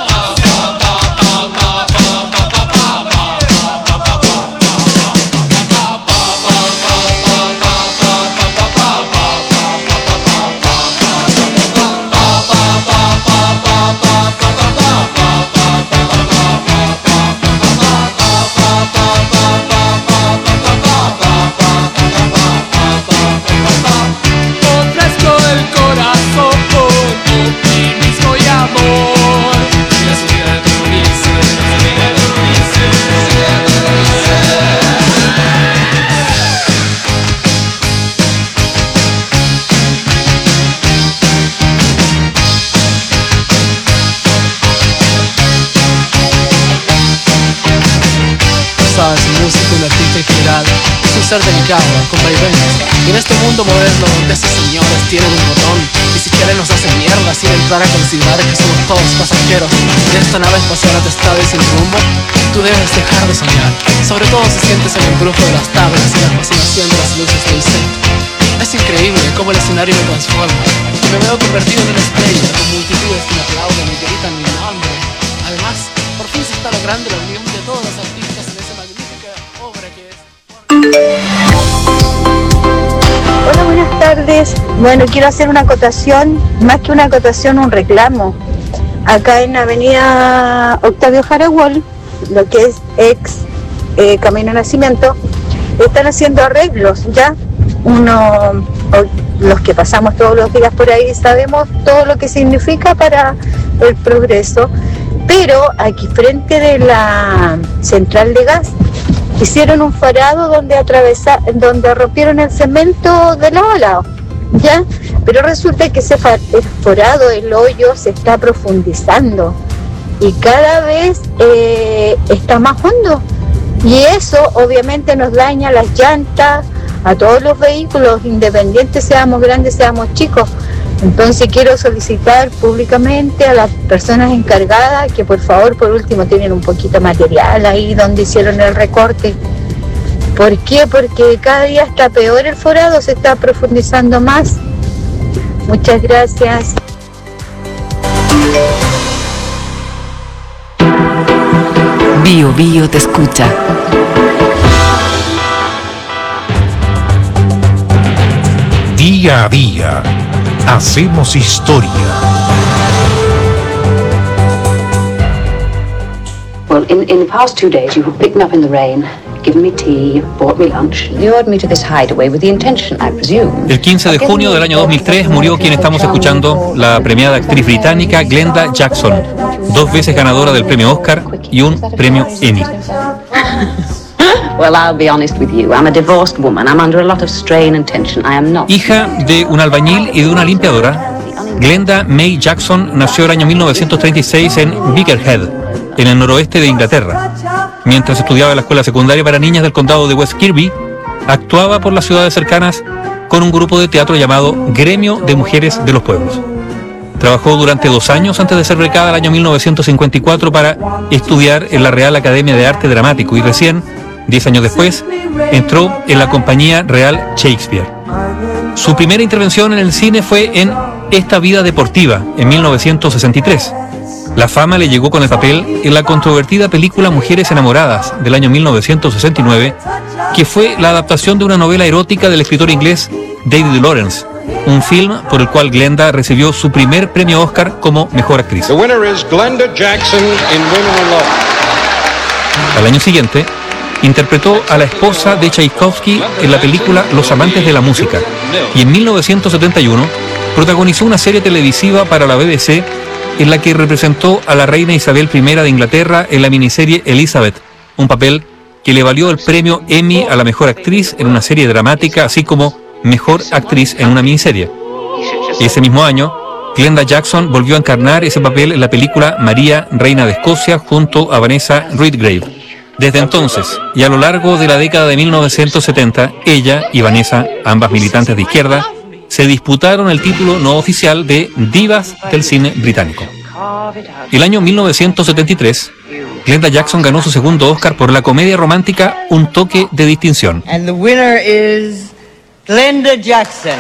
Ofrezco el corazón con optimismo y amor. La sociedad te lo dice, la sociedad te lo dice, la sociedad te lo dice. Sabes, un músico, un artista en general es un ser delicado, con vaivenes. Y en este mundo moderno donde esos señores tienen un botón y si quieren nos hacen mierda sin entrar a considerar que somos todos pasajeros de esta nave espacial atestada y sin rumbo, tú debes dejar de soñar. Sobre todo si sientes el embrujo de las tablas y la fascinación de las luces del set. Es increíble cómo el escenario me transforma y me veo convertido en una estrella con multitudes que me aplauden y gritan mi nombre. Además, por fin se está logrando la unión de todos los artistas en esa magnífica obra que es... Hola, buenas tardes. Bueno, quiero hacer una acotación, más que una acotación, un reclamo. Acá en Avenida Octavio Jarawol, lo que es ex eh, Camino Nacimiento, están haciendo arreglos ya. Uno, los que pasamos todos los días por ahí, sabemos todo lo que significa para el progreso. Pero aquí frente de la central de gas hicieron un farado donde atravesa, donde rompieron el cemento de lado a lado. ¿ya? Pero resulta que ese forado, el hoyo, se está profundizando y cada vez eh, está más hondo, y eso obviamente nos daña las llantas a todos los vehículos, independientes seamos grandes, seamos chicos. Entonces quiero solicitar públicamente a las personas encargadas que por favor, por último, tienen un poquito de material ahí donde hicieron el recorte. ¿Por qué? Porque cada día está peor el forado, se está profundizando más. Muchas gracias. Bio Bio te escucha. Día a día, hacemos historia. Well, in, in the past two days, you have picked me up in the rain, given me tea, bought me lunch, lured me to this hideaway with the intention, I presume. El quince de junio del año dos mil tres murió quien estamos escuchando, la premiada actriz británica Glenda Jackson, dos veces ganadora del premio Oscar y un premio Emmy. Well, I'll be honest with you. I'm a divorced woman. I'm under a lot of strain and tension. I am not. Hija de un albañil y de una limpiadora, Glenda May Jackson nació el año mil novecientos treinta y seis en Birkenhead, en el noroeste de Inglaterra. Mientras estudiaba en la escuela secundaria para niñas del condado de West Kirby, actuaba por las ciudades cercanas con un grupo de teatro llamado Gremio de Mujeres de los Pueblos. Trabajó durante dos años antes de ser becada el año mil novecientos cincuenta y cuatro para estudiar en la Real Academia de Arte Dramático y recién, diez años después, entró en la compañía Real Shakespeare. Su primera intervención en el cine fue en Esta vida deportiva, en mil novecientos sesenta y tres. La fama le llegó con el papel en la controvertida película Mujeres enamoradas, del año mil novecientos sesenta y nueve, que fue la adaptación de una novela erótica del escritor inglés David Lawrence, un film por el cual Glenda recibió su primer premio Oscar como mejor actriz. The winner is Glenda Jackson in Women Alone. Al año siguiente, interpretó a la esposa de Tchaikovsky en la película Los amantes de la música, y en mil novecientos setenta y uno protagonizó una serie televisiva para la B B C en la que representó a la reina Isabel primera de Inglaterra en la miniserie Elizabeth, un papel que le valió el premio Emmy a la mejor actriz en una serie dramática, así como mejor actriz en una miniserie. Y ese mismo año, Glenda Jackson volvió a encarnar ese papel en la película María, reina de Escocia, junto a Vanessa Redgrave. Desde entonces, y a lo largo de la década de mil novecientos setenta, ella y Vanessa, ambas militantes de izquierda, se disputaron el título no oficial de Divas del cine británico. El año mil novecientos setenta y tres, Glenda Jackson ganó su segundo Oscar por la comedia romántica Un toque de distinción. And the winner is Glenda Jackson.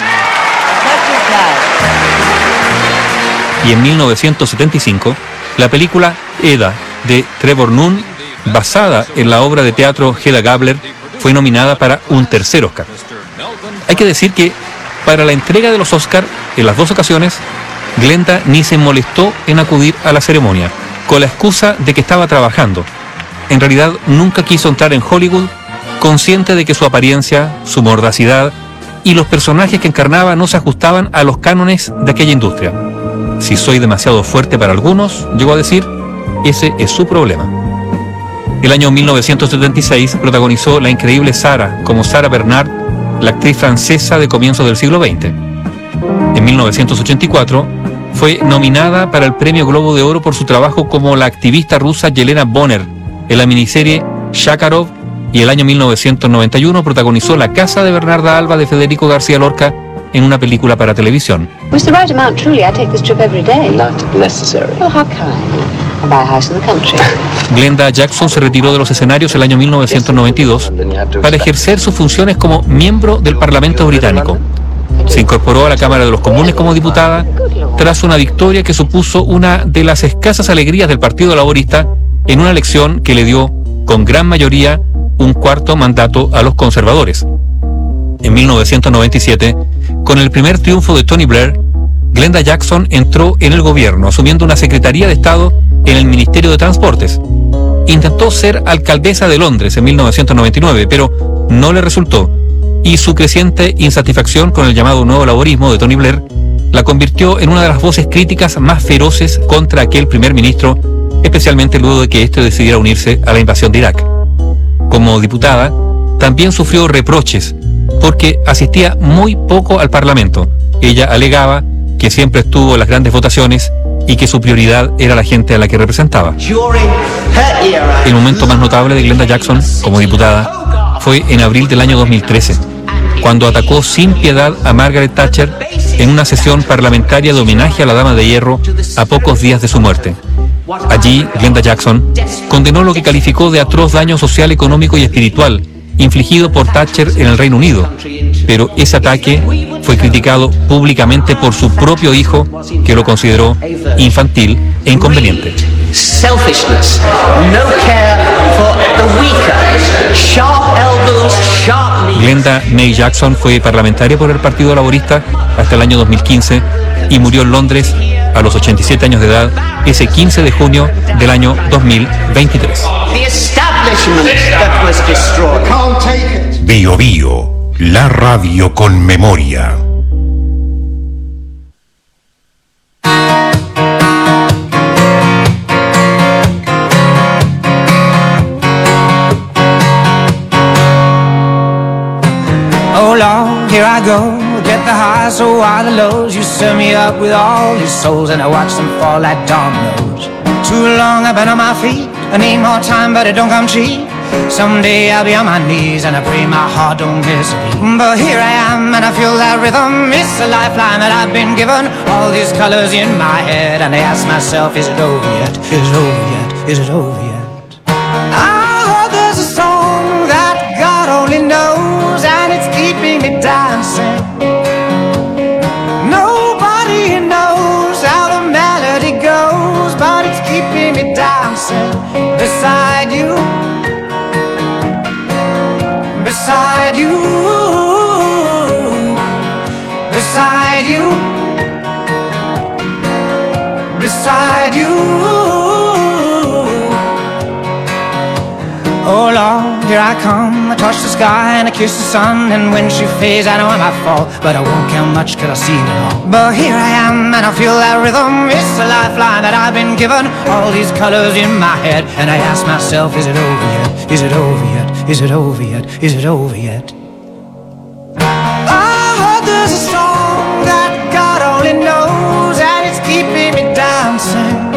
Y en mil novecientos setenta y cinco, la película Eda, de Trevor Nunn, basada en la obra de teatro Hedda Gabler, fue nominada para un tercer Oscar. Hay que decir que para la entrega de los Oscar, en las dos ocasiones, Glenda ni se molestó en acudir a la ceremonia, con la excusa de que estaba trabajando. En realidad nunca quiso entrar en Hollywood, consciente de que su apariencia, su mordacidad y los personajes que encarnaba no se ajustaban a los cánones de aquella industria. Si soy demasiado fuerte para algunos, llegó a decir, ese es su problema. El año mil novecientos setenta y seis protagonizó La increíble Sarah como Sarah Bernhardt, la actriz francesa de comienzos del siglo veinte. En mil novecientos ochenta y cuatro fue nominada para el Premio Globo de Oro por su trabajo como la activista rusa Yelena Bonner en la miniserie Shakarov, y el año mil novecientos noventa y uno protagonizó La casa de Bernarda Alba de Federico García Lorca en una película para televisión. With the right amount, truly, I take this trip every day. Not necessary. Oh, how kind. I buy a house in the country. Glenda Jackson se retiró de los escenarios el año mil novecientos noventa y dos para ejercer sus funciones como miembro del Parlamento británico. Se incorporó a la Cámara de los Comunes como diputada tras una victoria que supuso una de las escasas alegrías del Partido Laborista en una elección que le dio, con gran mayoría, un cuarto mandato a los conservadores. En mil novecientos noventa y siete, con el primer triunfo de Tony Blair, Glenda Jackson entró en el gobierno, asumiendo una Secretaría de Estado en el Ministerio de Transportes. Intentó ser alcaldesa de Londres en mil novecientos noventa y nueve, pero no le resultó, y su creciente insatisfacción con el llamado nuevo laborismo de Tony Blair la convirtió en una de las voces críticas más feroces contra aquel primer ministro, especialmente luego de que éste decidiera unirse a la invasión de Irak. Como diputada, también sufrió reproches porque asistía muy poco al Parlamento. Ella alegaba que siempre estuvo en las grandes votaciones y que su prioridad era la gente a la que representaba. El momento más notable de Glenda Jackson como diputada fue en abril del año dos mil trece, cuando atacó sin piedad a Margaret Thatcher en una sesión parlamentaria de homenaje a la Dama de Hierro a pocos días de su muerte. Allí, Glenda Jackson condenó lo que calificó de atroz daño social, económico y espiritual infligido por Thatcher en el Reino Unido, pero ese ataque fue criticado públicamente por su propio hijo, que lo consideró infantil e inconveniente. Selfishness, no care for the weaker, sharp elbows, sharp knees. Glenda May Jackson fue parlamentaria por el Partido Laborista hasta el año dos mil quince y murió en Londres a los ochenta y siete años de edad ese quince de junio del año dos mil veintitrés. The establishment that was destroyed. Can't take it. Bio Bio, la radio con memoria. Oh Lord, here I go, get the highs, so are the lows. You set me up with all these souls, and I watch them fall like dominoes. Too long I've been on my feet, I need more time, but it don't come cheap. Someday I'll be on my knees, and I pray my heart don't miss a beat. But here I am, and I feel that rhythm. It's a lifeline that I've been given. All these colors in my head, and I ask myself, is it over yet? Is it over yet? Is it over yet? I heard there's a song that God only knows, and it's keeping me dancing. Nobody knows how the melody goes, but it's keeping me dancing beside you, beside you, beside you, beside you. Oh Lord, here I come, I touch the sky and I kiss the sun, and when she fades I know I might fall, but I won't care much cause I've seen it all. But here I am and I feel that rhythm, it's a lifeline that I've been given. All these colors in my head, and I ask myself, is it over yet? Is it over yet? Is it over yet? Is it over yet? I heard there's a song that God only knows, and it's keeping me dancing.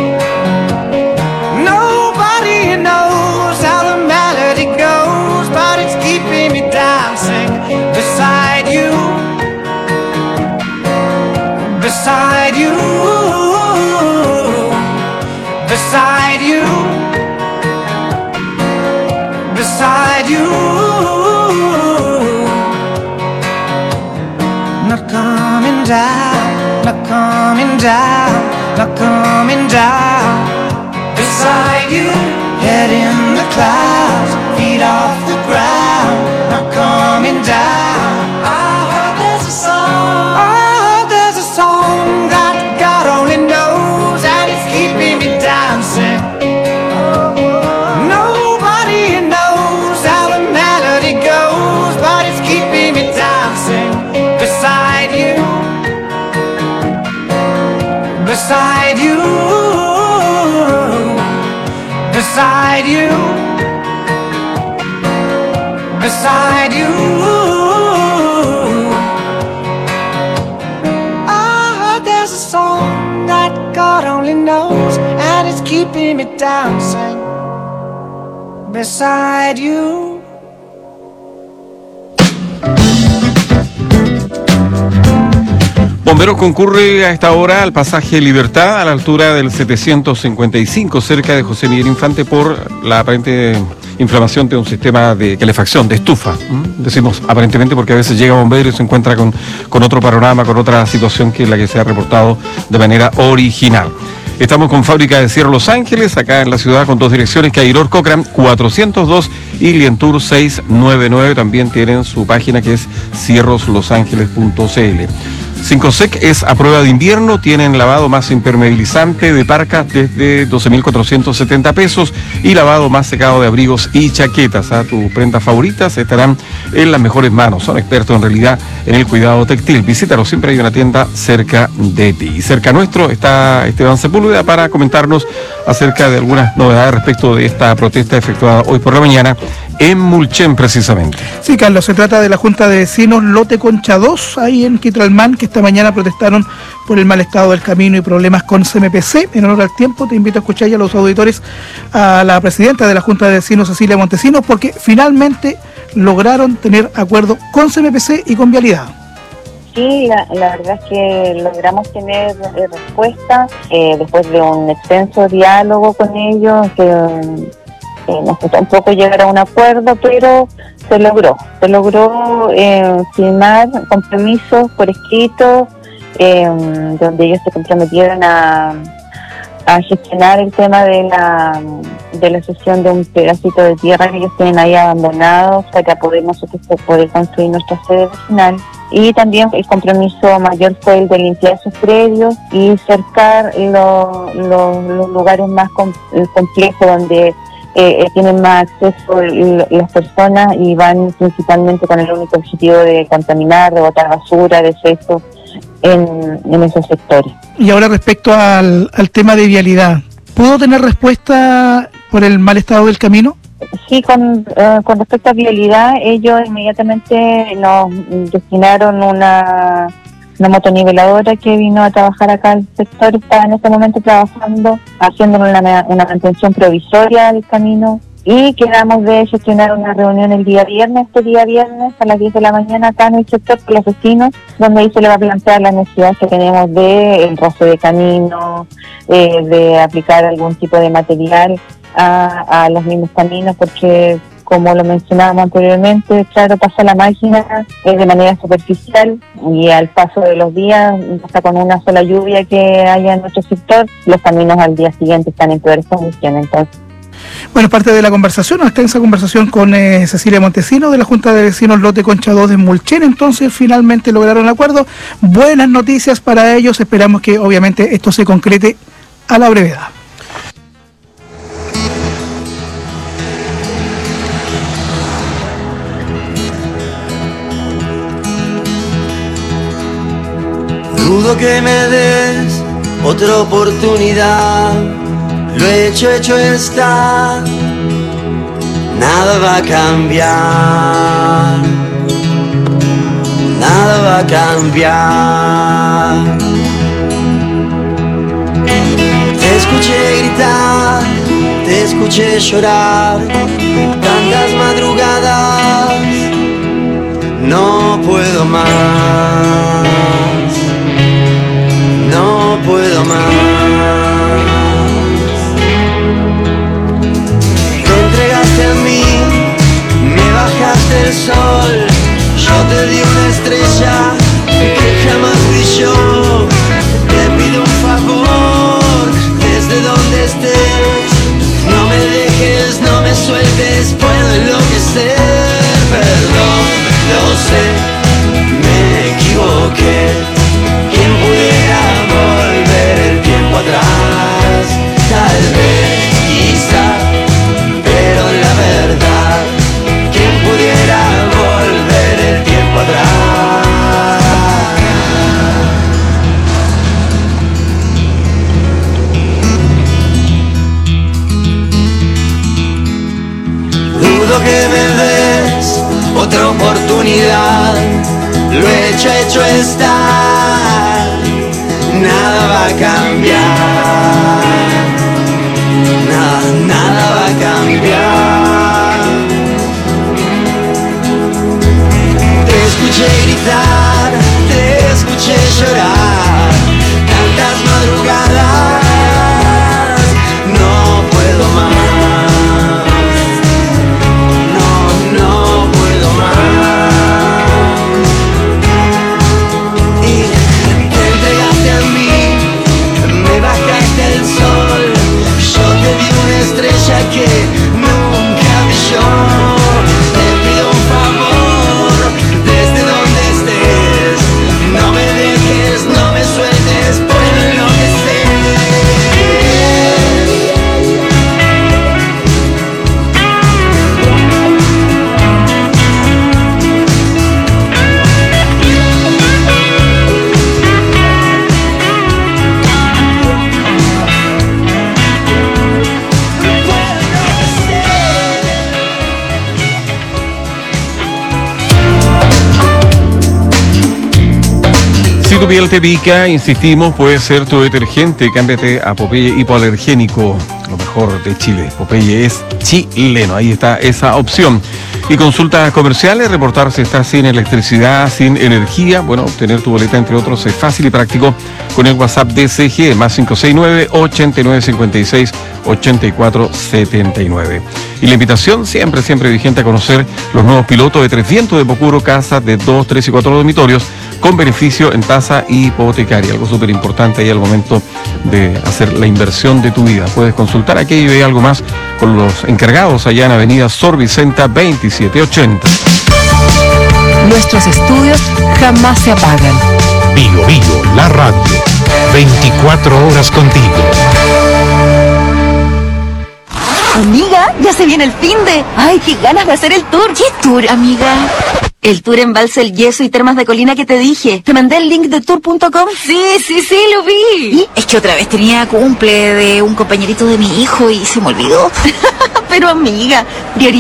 Nobody knows how the melody goes, but it's keeping me dancing beside you, beside you, beside you, beside you. Not coming down, not coming down, not coming down. Beside you, head in the clouds, feet off the ground, not coming down. I heard there's a song, I heard there's a song that God only knows, and it's keeping me dancing. Nobody knows how the melody goes, but it's keeping me dancing beside you, beside you, beside you, beside you. I heard there's a song that God only knows, and it's keeping me dancing beside you. Bomberos concurre a esta hora al pasaje Libertad a la altura del setecientos cincuenta y cinco, cerca de José Miguel Infante, por la aparente inflamación de un sistema de calefacción, de estufa. ¿Mm? Decimos aparentemente porque a veces llega bombero y se encuentra con, con otro panorama, con otra situación que es la que se ha reportado de manera original. Estamos con Fábrica de Cierro Los Ángeles, acá en la ciudad, con dos direcciones, Cairor Cochran cuatrocientos dos y Lientour seiscientos noventa y nueve. También tienen su página que es cierros los ángeles punto c l. cinco sec es a prueba de invierno, tienen lavado más impermeabilizante de parcas desde doce mil cuatrocientos setenta pesos y lavado más secado de abrigos y chaquetas. ¿Ah? Tus prendas favoritas estarán en las mejores manos, son expertos en realidad en el cuidado textil. Visítalos, siempre hay una tienda cerca de ti. Y cerca nuestro está Esteban Sepúlveda para comentarnos acerca de algunas novedades respecto de esta protesta efectuada hoy por la mañana en Mulchen precisamente. Sí, Carlos, se trata de la Junta de Vecinos Lote Concha dos, ahí en Quitralmán, que esta mañana protestaron por el mal estado del camino y problemas con C M P C. En honor al tiempo, te invito a escuchar ya a los auditores a la presidenta de la Junta de Vecinos, Cecilia Montesinos, porque finalmente lograron tener acuerdo con C M P C y con Vialidad. Sí, la, la verdad es que logramos tener eh, respuesta eh, después de un extenso diálogo con ellos, que eh, nos costó un poco llegar a un acuerdo, pero se logró. Se logró eh, firmar compromisos por escrito, eh, donde ellos se comprometieron a, a gestionar el tema de la de la cesión de un pedacito de tierra que ellos tienen ahí abandonados para poder nosotros poder construir nuestra sede vecinal. Y también el compromiso mayor fue el de limpiar sus predios y cercar lo, lo, los lugares más com, complejos donde eh, tienen más acceso las personas y van principalmente con el único objetivo de contaminar, de botar basura, desechos en, en esos sectores. Y ahora respecto al, al tema de vialidad, ¿pudo tener respuesta por el mal estado del camino? Sí, con, eh, con respecto a vialidad, ellos inmediatamente nos destinaron una, una motoniveladora que vino a trabajar acá al sector. Está en este momento trabajando, haciendo una, una mantención provisoria del camino, y quedamos de gestionar una reunión el día viernes, este día viernes a las diez de la mañana acá en el sector con los vecinos, donde ahí se le va a plantear la necesidad que tenemos de el roce de camino, eh, de aplicar algún tipo de material A, a los mismos caminos, porque como lo mencionábamos anteriormente, claro, pasa la máquina eh, de manera superficial y al paso de los días, hasta con una sola lluvia que haya en nuestro sector, los caminos al día siguiente están en peores condiciones. Entonces, bueno, parte de la conversación, una extensa conversación con eh, Cecilia Montesinos de la Junta de Vecinos Lote Concha dos de Mulchen. Entonces finalmente lograron acuerdo. Buenas noticias para ellos, esperamos que obviamente esto se concrete a la brevedad. Dudo que me des otra oportunidad. Lo hecho, hecho está. Nada va a cambiar. Nada va a cambiar. Te escuché gritar, te escuché llorar. Tantas madrugadas, no puedo más. No puedo más. Te entregaste a mí, me bajaste el sol. Yo te di una estrella que jamás brilló. Te pido un favor, desde donde estés, no me dejes, no me sueltes, puedo enloquecer. Perdón, lo sé, me equivoqué. ¿Quién pudiera volver el tiempo atrás? Tal vez, quizá, pero la verdad, ¿quién pudiera volver el tiempo atrás? Dudo que me des otra oportunidad. Lo hecho, hecho está. Nada va a cambiar. Nada, nada va a cambiar. Te escuché gritar, te escuché llorar. Tantas madrugadas, no puedo más. No, no puedo más. Me bajaste el sol, yo te di una estrella que no piel te pica, insistimos, puede ser tu detergente. Cámbiate a Popeye hipoalergénico, lo mejor de Chile. Popeye es chileno, ahí está esa opción. Y consultas comerciales, reportar si estás sin electricidad, sin energía. Bueno, obtener tu boleta, entre otros, es fácil y práctico con el WhatsApp de C G E, más cinco seis nueve, ochenta y nueve cincuenta y seis, ochenta y cuatro setenta y nueve. Y la invitación, siempre, siempre vigente, a conocer los nuevos pilotos de Tres Vientos de Pocuro, casas de dos, tres y cuatro dormitorios, con beneficio en tasa hipotecaria, algo súper importante ahí al momento de hacer la inversión de tu vida. Puedes consultar aquello y algo más con los encargados allá en Avenida Sor Vicenta veintisiete ochenta. Nuestros estudios jamás se apagan. Bio Bio, la radio. veinticuatro horas contigo. Amiga, ya se viene el finde. Ay, qué ganas de hacer el tour. ¿Qué tour, amiga? El tour en Balsa El Yeso y Termas de Colina que te dije. ¿Te mandé el link de tour punto com? Sí, sí, sí, lo vi. ¿Y? Es que otra vez tenía cumple de un compañerito de mi hijo y se me olvidó. Pero amiga,